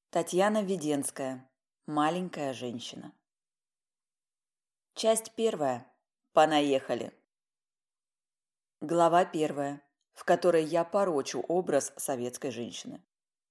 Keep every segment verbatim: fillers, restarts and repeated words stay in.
Татьяна Веденская. Маленькая женщина. Часть первая. Понаехали. Глава первая, в которой я порочу образ советской женщины.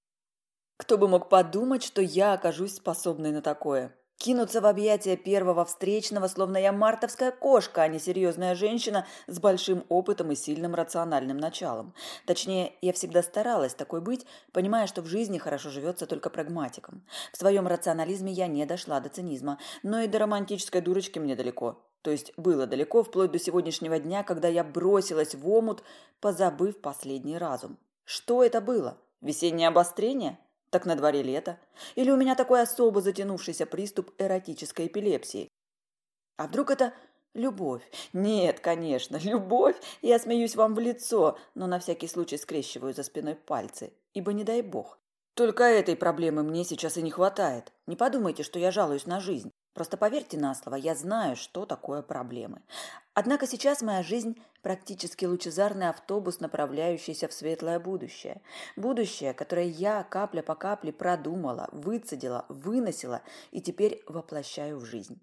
Кто бы мог подумать, что я окажусь способной на такое? Кинуться в объятия первого встречного, словно я мартовская кошка, а не серьезная женщина с большим опытом и сильным рациональным началом. Точнее, я всегда старалась такой быть, понимая, что в жизни хорошо живется только прагматиком. В своем рационализме я не дошла до цинизма, но и до романтической дурочки мне далеко. То есть было далеко, вплоть до сегодняшнего дня, когда я бросилась в омут, позабыв последний разум. Что это было? Весеннее обострение? Так на дворе лето. Или у меня такой особо затянувшийся приступ эротической эпилепсии? А вдруг это любовь? Нет, конечно, любовь. Я смеюсь вам в лицо, но на всякий случай скрещиваю за спиной пальцы, ибо не дай бог. Только этой проблемы мне сейчас и не хватает. Не подумайте, что я жалуюсь на жизнь. Просто поверьте на слово, я знаю, что такое проблемы. Однако сейчас моя жизнь практически лучезарный автобус, направляющийся в светлое будущее. Будущее, которое я капля по капле продумала, выцедила, выносила и теперь воплощаю в жизнь.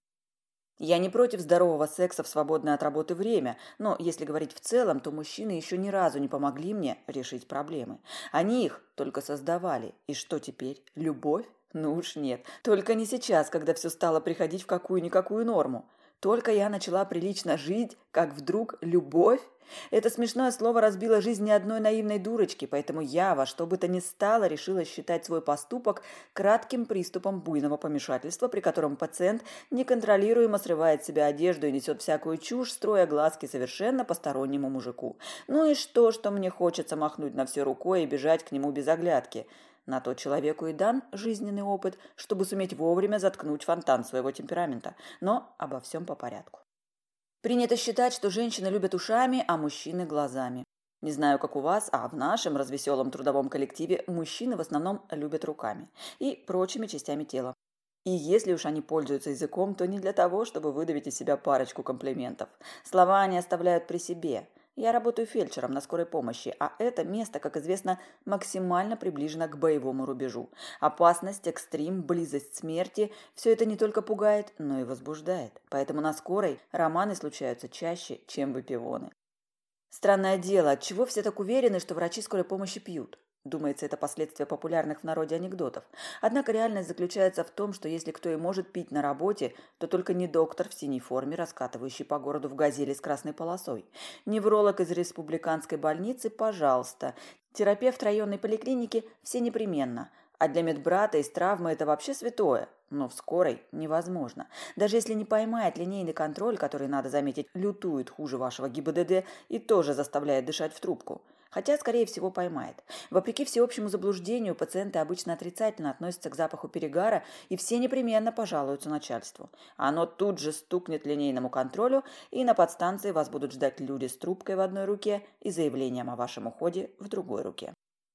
Я не против здорового секса в свободное от работы время, но если говорить в целом, то мужчины еще ни разу не помогли мне решить проблемы. Они их только создавали. И что теперь? Любовь? Ну уж нет. Только не сейчас, когда все стало приходить в какую-никакую норму. Только я начала прилично жить, как вдруг любовь? Это смешное слово разбило жизнь ни одной наивной дурочки, поэтому я во что бы то ни стало решила считать свой поступок кратким приступом буйного помешательства, при котором пациент неконтролируемо срывает с себя одежду и несет всякую чушь, строя глазки совершенно постороннему мужику. Ну и что, что мне хочется махнуть на все рукой и бежать к нему без оглядки? На то человеку и дан жизненный опыт, чтобы суметь вовремя заткнуть фонтан своего темперамента. Но обо всем по порядку. Принято считать, что женщины любят ушами, а мужчины – глазами. Не знаю, как у вас, а в нашем развеселом трудовом коллективе мужчины в основном любят руками и прочими частями тела. И если уж они пользуются языком, то не для того, чтобы выдавить из себя парочку комплиментов. Слова они оставляют при себе. Я работаю фельдшером на скорой помощи, а это место, как известно, максимально приближено к боевому рубежу. Опасность, экстрим, близость смерти – все это не только пугает, но и возбуждает. Поэтому на скорой романы случаются чаще, чем выпивоны. Странное дело, отчего все так уверены, что врачи скорой помощи пьют? Думается, это последствия популярных в народе анекдотов. Однако реальность заключается в том, что если кто и может пить на работе, то только не доктор в синей форме, раскатывающий по городу в газели с красной полосой. Невролог из республиканской больницы – пожалуйста. Терапевт районной поликлиники – все непременно. А для медбрата из травмы это вообще святое. Но в скорой невозможно. Даже если не поймает линейный контроль, который, надо заметить, лютует хуже вашего ГИБДД и тоже заставляет дышать в трубку. Хотя, скорее всего, поймает. Вопреки всеобщему заблуждению, пациенты обычно отрицательно относятся к запаху перегара и все непременно пожалуются начальству. Оно тут же стукнет линейному контролю, и на подстанции вас будут ждать люди с трубкой в одной руке и заявлением о вашем уходе в другой руке.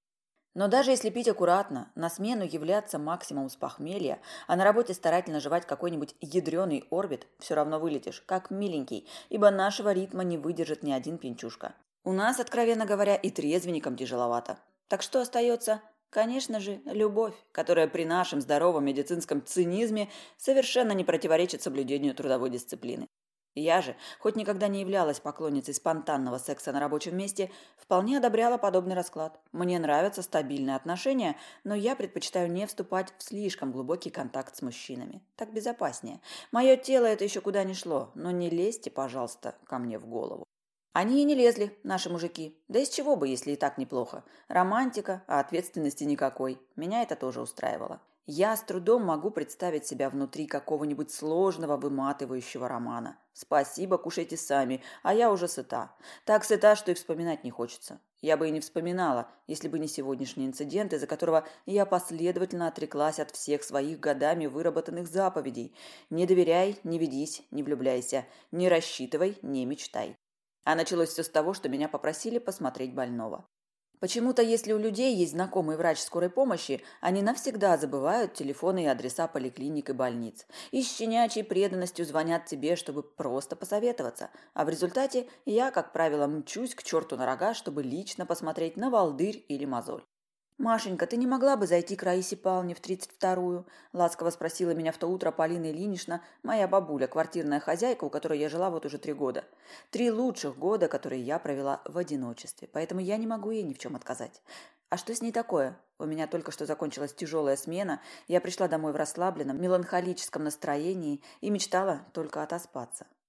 Но даже если пить аккуратно, на смену являться максимум с похмелья, а на работе старательно жевать какой-нибудь ядреный орбит, все равно вылетишь, как миленький, ибо нашего ритма не выдержит ни один пьянчушка. У нас, откровенно говоря, и трезвенникам тяжеловато. Так что остается? Конечно же, любовь, которая при нашем здоровом медицинском цинизме совершенно не противоречит соблюдению трудовой дисциплины. Я же, хоть никогда не являлась поклонницей спонтанного секса на рабочем месте, вполне одобряла подобный расклад. Мне нравятся стабильные отношения, но я предпочитаю не вступать в слишком глубокий контакт с мужчинами. Так безопаснее. Мое тело это еще куда ни шло, но не лезьте, пожалуйста, ко мне в голову. Они и не лезли, наши мужики. Да из чего бы, если и так неплохо. Романтика, а ответственности никакой. Меня это тоже устраивало. Я с трудом могу представить себя внутри какого-нибудь сложного, выматывающего романа. Спасибо, кушайте сами, а я уже сыта. Так сыта, что и вспоминать не хочется. Я бы и не вспоминала, если бы не сегодняшний инцидент, из-за которого я последовательно отреклась от всех своих годами выработанных заповедей. Не доверяй, не ведись, не влюбляйся, не рассчитывай, не мечтай. А началось все с того, что меня попросили посмотреть больного. Почему-то, если у людей есть знакомый врач скорой помощи, они навсегда забывают телефоны и адреса поликлиник и больниц. И с щенячьей преданностью звонят тебе, чтобы просто посоветоваться. А в результате я, как правило, мчусь к черту на рога, чтобы лично посмотреть на волдырь или мозоль. «Машенька, ты не могла бы зайти к Раисе Павловне в тридцать вторую?» – ласково спросила меня в то утро Полина Ильинична, моя бабуля, квартирная хозяйка, у которой я жила вот уже три года. Три лучших года, которые я провела в одиночестве, поэтому я не могу ей ни в чем отказать. А что с ней такое? У меня только что закончилась тяжелая смена, я пришла домой в расслабленном, меланхолическом настроении и мечтала только отоспаться.